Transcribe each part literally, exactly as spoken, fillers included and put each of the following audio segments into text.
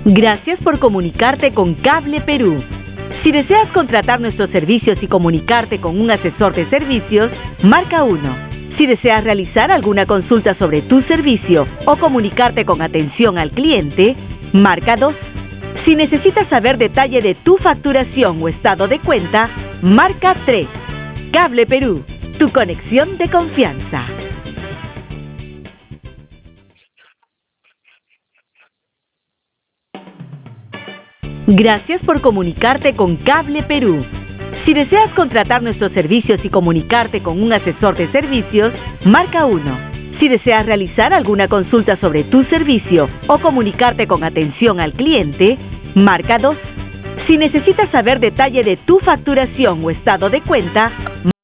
Gracias por comunicarte con Cable Perú. Si deseas contratar nuestros servicios y comunicarte con un asesor de servicios, marca uno. Si deseas realizar alguna consulta sobre tu servicio o comunicarte con atención al cliente, marca dos. Si necesitas saber detalle de tu facturación o estado de cuenta, marca tres. Cable Perú, tu conexión de confianza. Gracias por comunicarte con Cable Perú. Si deseas contratar nuestros servicios y comunicarte con un asesor de servicios, marca uno. Si deseas realizar alguna consulta sobre tu servicio o comunicarte con atención al cliente, marca dos. Si necesitas saber detalle de tu facturación o estado de cuenta,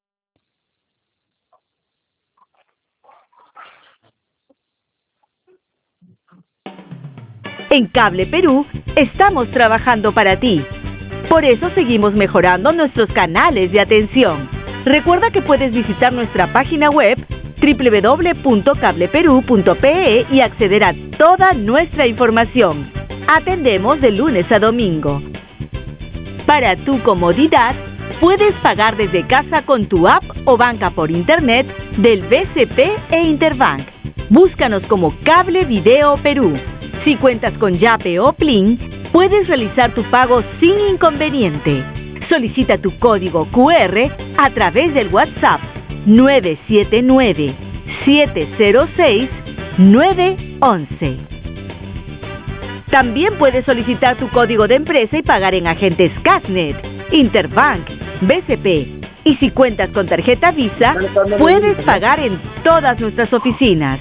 en Cable Perú estamos trabajando para ti. Por eso seguimos mejorando nuestros canales de atención. Recuerda que puedes visitar nuestra página web doble u doble u doble u punto cable perú punto pe e y acceder a toda nuestra información. Atendemos de lunes a domingo. Para tu comodidad, puedes pagar desde casa con tu app o banca por internet del B C P e Interbank. Búscanos como Cable Video Perú. Si cuentas con Yape o Plin, puedes realizar tu pago sin inconveniente. Solicita tu código cu erre a través del WhatsApp nueve siete nueve, siete cero seis, nueve uno uno. También puedes solicitar tu código de empresa y pagar en agentes Cashnet, Interbank, B C P. Y si cuentas con tarjeta Visa, puedes pagar en todas nuestras oficinas.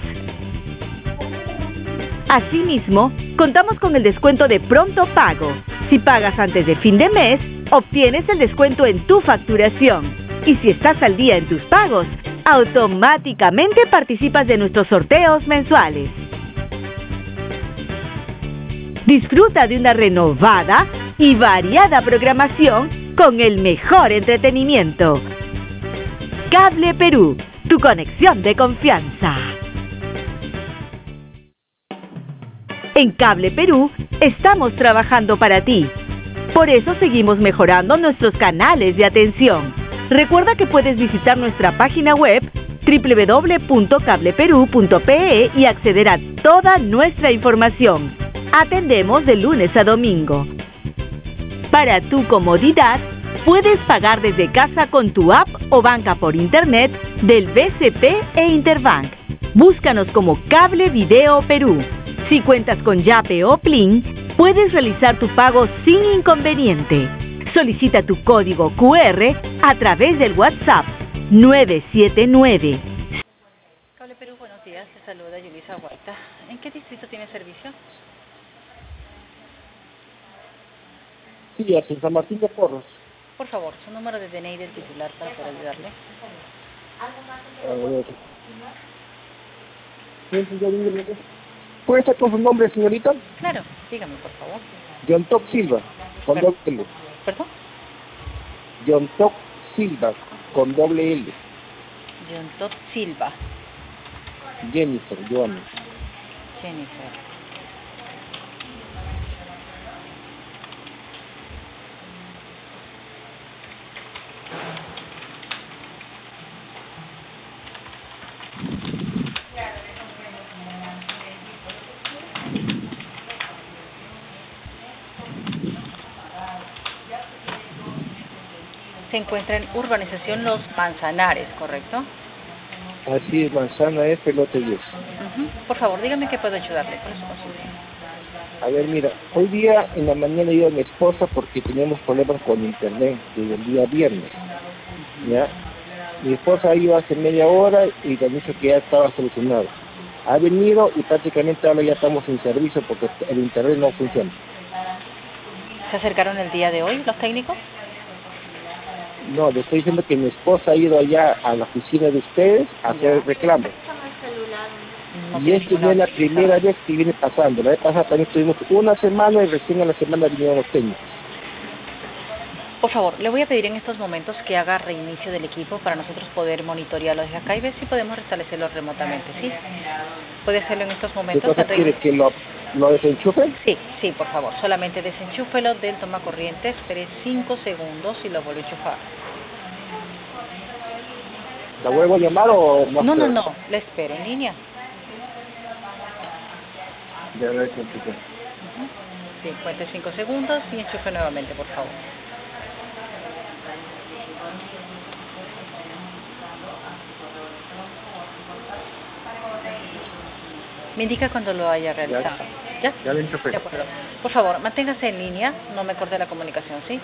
Asimismo, contamos con el descuento de pronto pago. Si pagas antes de fin de mes, obtienes el descuento en tu facturación. Y si estás al día en tus pagos, automáticamente participas de nuestros sorteos mensuales. Disfruta de una renovada y variada programación con el mejor entretenimiento. Cable Perú, tu conexión de confianza. En Cable Perú estamos trabajando para ti. Por eso seguimos mejorando nuestros canales de atención. Recuerda que puedes visitar nuestra página web doble u doble u doble u punto cable perú punto pe e y acceder a toda nuestra información. Atendemos de lunes a domingo. Para tu comodidad, puedes pagar desde casa con tu app o banca por internet del B C P e Interbank. Búscanos como Cable Video Perú. Si cuentas con Yape o Plin, puedes realizar tu pago sin inconveniente. Solicita tu código cu erre a través del WhatsApp nueve siete nueve. Cable Perú, buenos días. Te saluda Yulisa Huerta. ¿En qué distrito tiene servicio? Sí, aquí en San Martín de Porros. Por favor, su número de D N I del titular para poder ayudarle. A ver. Sí, señor, ¿puede estar con su nombre, señorita? Claro, dígame, por favor. John Toc Silva, con Per- doble L. ¿Perdón? John Toc Silva, con doble L. John Todd Silva. Jennifer, Joana. Jennifer. Se encuentra en Urbanización Los Manzanares, ¿correcto? Así es, Manzana F, lote diez. Uh-huh. Por favor, dígame que puedo ayudarle con su consulta. A ver, mira, hoy día en la mañana iba mi esposa porque teníamos problemas con internet desde el día viernes. ¿Ya? Mi esposa iba hace media hora y me han dicho que ya estaba solucionado. Ha venido y prácticamente ahora ya estamos en servicio porque el internet no funciona. ¿Se acercaron el día de hoy los técnicos? No, le estoy diciendo que mi esposa ha ido allá a la oficina de ustedes a hacer el reclamo. No y tiene esta no ninguna es la noticia. primera vez que viene pasando. La vez pasada también estuvimos una semana y recién a la semana vinieron los técnicos. Por favor, le voy a pedir en estos momentos que haga reinicio del equipo para nosotros poder monitorearlo desde acá y ver si podemos restablecerlo remotamente, ¿sí? Puede hacerlo en estos ¿Qué momentos. cosa de quiere? reinicio. Que lo, ¿Lo desenchufe? Sí, sí, por favor. Solamente desenchúfelo del tomacorriente, espere cinco segundos y lo vuelve a enchufar. ¿La vuelvo a llamar o más? No, no, no, le espero en línea. Ya lo desenchufé. Uh-huh. Sí, cuente cinco segundos y enchufe nuevamente, por favor. Me indica cuando lo haya realizado. ¿Ya? Ya lo enchufé. De acuerdo. Por favor, manténgase en línea, no me corte la comunicación, ¿sí?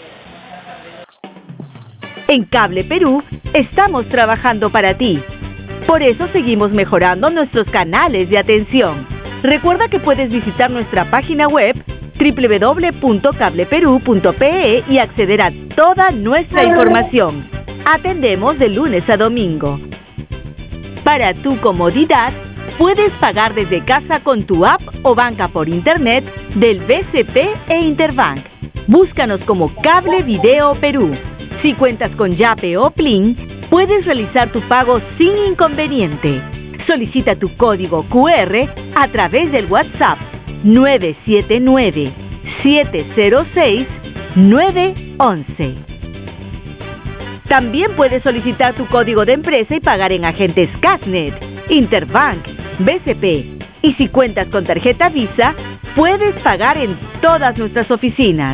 En Cable Perú estamos trabajando para ti. Por eso seguimos mejorando nuestros canales de atención. Recuerda que puedes visitar nuestra página web doble u doble u doble u punto cable perú punto pe e y acceder a toda nuestra información. Atendemos de lunes a domingo. Para tu comodidad, puedes pagar desde casa con tu app o banca por internet del B C P e Interbank. Búscanos como Cable Video Perú. Si cuentas con Yape o Plin, puedes realizar tu pago sin inconveniente. Solicita tu código cu erre a través del WhatsApp nueve siete nueve, siete cero seis, nueve once. También puedes solicitar tu código de empresa y pagar en agentes Casnet, Interbank, B C P. Y si cuentas con tarjeta Visa, puedes pagar en todas nuestras oficinas.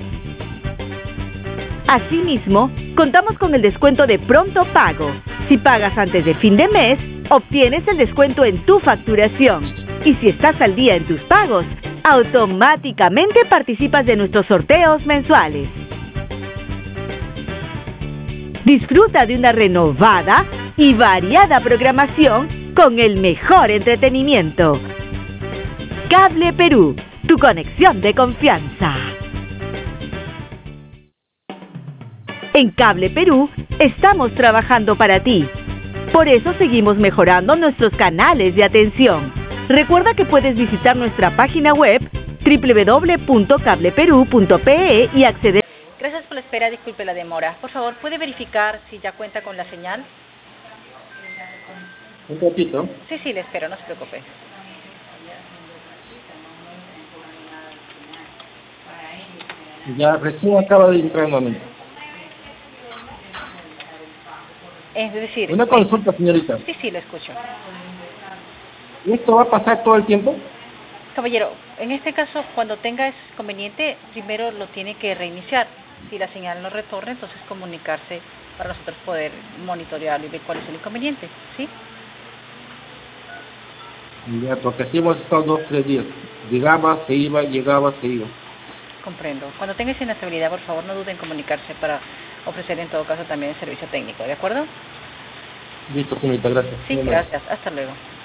Asimismo, contamos con el descuento de pronto pago. Si pagas antes de fin de mes, obtienes el descuento en tu facturación. Y si estás al día en tus pagos, automáticamente participas de nuestros sorteos mensuales. Disfruta de una renovada y variada programación con el mejor entretenimiento. Cable Perú, tu conexión de confianza. En Cable Perú estamos trabajando para ti. Por eso seguimos mejorando nuestros canales de atención. Recuerda que puedes visitar nuestra página web doble u doble u doble u punto cable perú punto pe e y acceder. Gracias por la espera, disculpe la demora. Por favor, ¿puede verificar si ya cuenta con la señal? Un ratito. Sí, sí, le espero, no se preocupe. Ya recién acaba de entrar el momento. Es decir... Una consulta, señorita. Sí, sí, lo escucho. ¿Y esto va a pasar todo el tiempo? Caballero, en este caso, cuando tenga ese inconveniente, primero lo tiene que reiniciar. Si la señal no retorna, entonces comunicarse para nosotros poder monitorearlo y ver cuál es el inconveniente, ¿sí? Ya, porque así hemos estado dos, tres días. Llegaba, se iba, llegaba, se iba. Comprendo. Cuando tenga esa inestabilidad, por favor, no duden en comunicarse para ofrecer en todo caso también el servicio técnico, ¿de acuerdo? Listo, señorita, gracias. Sí, gracias. Hasta luego.